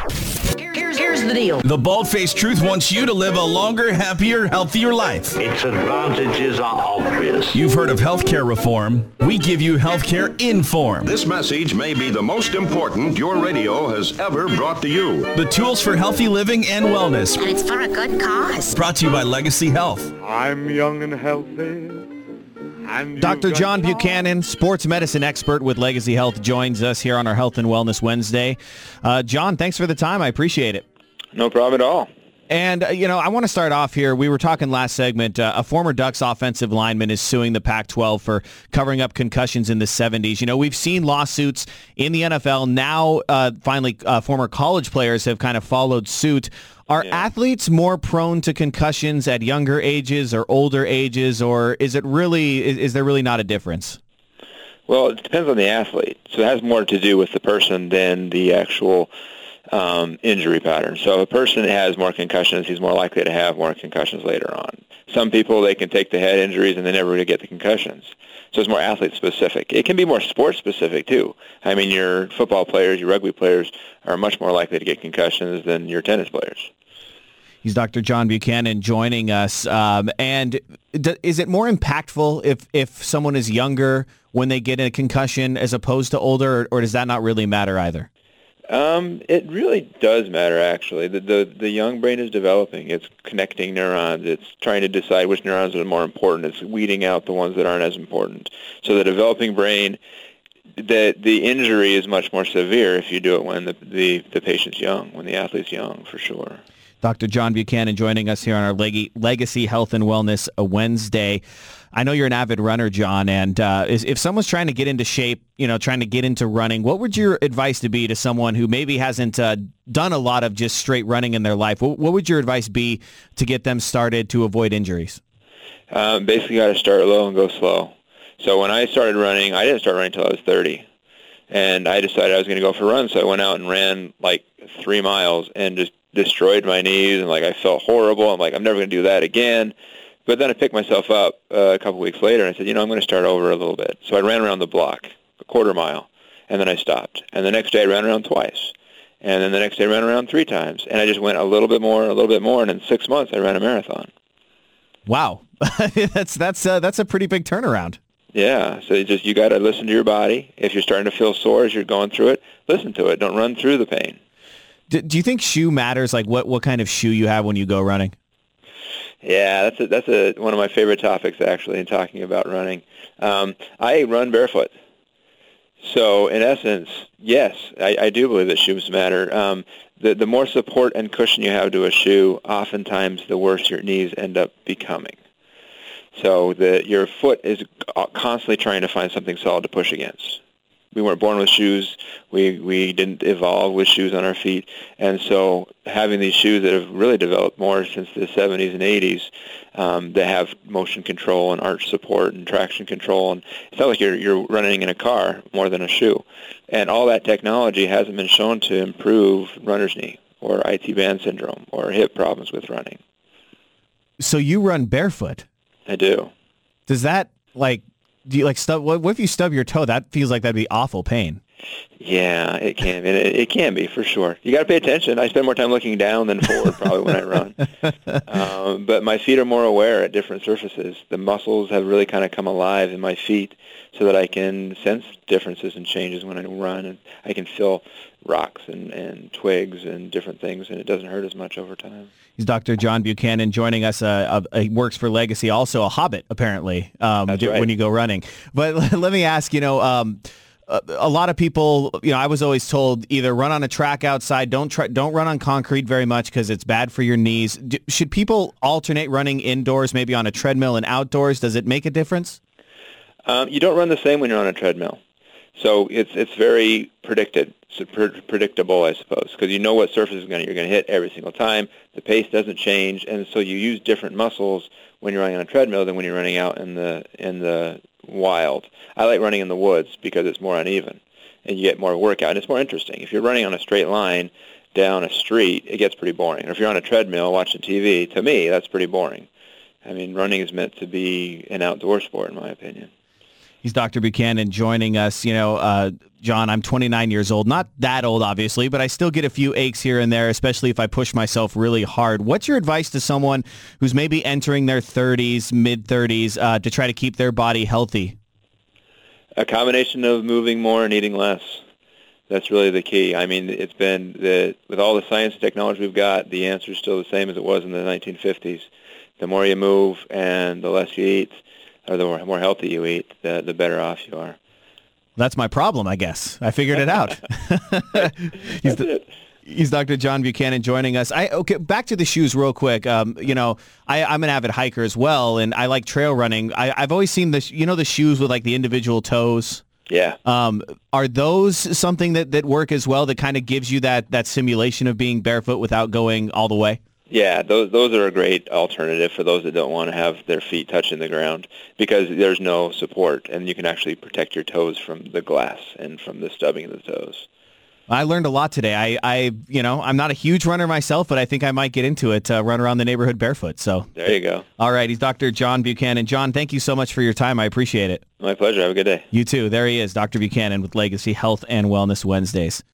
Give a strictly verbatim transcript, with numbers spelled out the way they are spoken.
Here's, here's the deal. The Bald-Faced Truth wants you to live a longer, happier, healthier life. Its advantages are obvious. You've heard of healthcare reform. We give you healthcare inform. This message may be the most important your radio has ever brought to you. The tools for healthy living and wellness. And it's for a good cause. Brought to you by Legacy Health. I'm young and healthy. And Doctor John Buchanan, sports medicine expert with Legacy Health, joins us here on our Health and Wellness Wednesday. Uh, John, thanks for the time. I appreciate it. No problem at all. And, uh, you know, I want to start off here. We were talking last segment. Uh, a former Ducks offensive lineman is suing the Pac twelve for covering up concussions in the seventies. You know, we've seen lawsuits in the N F L. Now, uh, finally, uh, former college players have kind of followed suit. Are yeah. athletes more prone to concussions at younger ages or older ages, or is it really is, is there really not a difference? Well, it depends on the athlete. So it has more to do with the person than the actual um, injury pattern. So if a person has more concussions, he's more likely to have more concussions later on. Some people, they can take the head injuries and they never really get the concussions. So it's more athlete-specific. It can be more sport-specific, too. I mean, your football players, your rugby players are much more likely to get concussions than your tennis players. He's Doctor John Buchanan joining us. Um, and d- is it more impactful if, if someone is younger when they get a concussion as opposed to older, or, or does that not really matter either? Um, it really does matter, actually. The, the the young brain is developing. It's connecting neurons. It's trying to decide which neurons are more important. It's weeding out the ones that aren't as important. So the developing brain, the the injury is much more severe if you do it when the, the, the patient's young, when the athlete's young, for sure. Doctor John Buchanan joining us here on our Leg- Legacy Health and Wellness Wednesday. I know you're an avid runner, John, and uh, if someone's trying to get into shape, you know, trying to get into running, what would your advice to be to someone who maybe hasn't uh, done a lot of just straight running in their life? What, what would your advice be to get them started to avoid injuries? Um, basically, got to start low and go slow. So when I started running, I didn't start running until I was thirty. And I decided I was going to go for a run, so I went out and ran like three miles and just destroyed my knees, and like I felt horrible. I'm like, I'm never going to do that again. But then I picked myself up uh, a couple weeks later, and I said, you know, I'm going to start over a little bit. So I ran around the block, a quarter mile, and then I stopped. And the next day I ran around twice. And then the next day I ran around three times. And I just went a little bit more, a little bit more, and in six months I ran a marathon. Wow. that's that's uh, that's a pretty big turnaround. Yeah, so you just you got to listen to your body. If you're starting to feel sore as you're going through it, listen to it. Don't run through the pain. Do, do you think shoe matters? Like what, what kind of shoe you have when you go running? Yeah, that's a, that's a, one of my favorite topics, actually, in talking about running. Um, I run barefoot. So, in essence, yes, I, I do believe that shoes matter. Um, the, the more support and cushion you have to a shoe, oftentimes the worse your knees end up becoming. So the, your foot is constantly trying to find something solid to push against. We weren't born with shoes. We we didn't evolve with shoes on our feet. And so having these shoes that have really developed more since the seventies and eighties um, that have motion control and arch support and traction control. And it's not like you're, you're running in a car more than a shoe. And all that technology hasn't been shown to improve runner's knee or I T band syndrome or hip problems with running. So you run barefoot? I do. Does that, like, do you, like, stub, what, what if you stub your toe? That feels like that'd be awful pain. Yeah, it can. It, it can be, for sure. You got to pay attention. I spend more time looking down than forward probably when I run. Um, but my feet are more aware at different surfaces. The muscles have really kind of come alive in my feet so that I can sense differences and changes when I run. And I can feel rocks and, and twigs and different things, and it doesn't hurt as much over time. He's Doctor John Buchanan joining us. Uh, uh, he works for Legacy, also a hobbit, apparently, um, That's right. when you go running. But let me ask, you know, um, a, a lot of people, you know, I was always told either run on a track outside, don't try, don't run on concrete very much because it's bad for your knees. Do, should people alternate running indoors, maybe on a treadmill and outdoors? Does it make a difference? Um, you don't run the same when you're on a treadmill. So it's it's very predicted, so pre- predictable, I suppose, because you know what surface is gonna, you're going to hit every single time. The pace doesn't change, and so you use different muscles when you're running on a treadmill than when you're running out in the in the wild. I like running in the woods because it's more uneven, and you get more workout, and it's more interesting. If you're running on a straight line down a street, it gets pretty boring. And if you're on a treadmill watching T V, to me, that's pretty boring. I mean, running is meant to be an outdoor sport, in my opinion. He's Doctor Buchanan joining us. You know, uh, John, I'm twenty-nine years old. Not that old, obviously, but I still get a few aches here and there, especially if I push myself really hard. What's your advice to someone who's maybe entering their thirties, mid-thirties, uh, to try to keep their body healthy? A combination of moving more and eating less. That's really the key. I mean, it's been the with all the science and technology we've got, the answer is still the same as it was in the nineteen fifties. The more you move and the less you eat, or the more, more healthy you eat, the, the better off you are. That's my problem, I guess. I figured it out. he's, the, he's Doctor John Buchanan joining us. I okay. Back to the shoes real quick. Um, you know, I, I'm an avid hiker as well, and I like trail running. I, I've always seen the you know the shoes with like the individual toes. Yeah. Um, are those something that, that work as well, that kind of gives you that, that simulation of being barefoot without going all the way? Yeah, those those are a great alternative for those that don't want to have their feet touching the ground, because there's no support, and you can actually protect your toes from the glass and from the stubbing of the toes. I learned a lot today. I, I, you know, I'm not a huge runner myself, but I think I might get into it, uh, run around the neighborhood barefoot. So there you go. All right. He's Doctor John Buchanan. John, thank you so much for your time. I appreciate it. My pleasure. Have a good day. You too. There he is, Doctor Buchanan with Legacy Health and Wellness Wednesdays.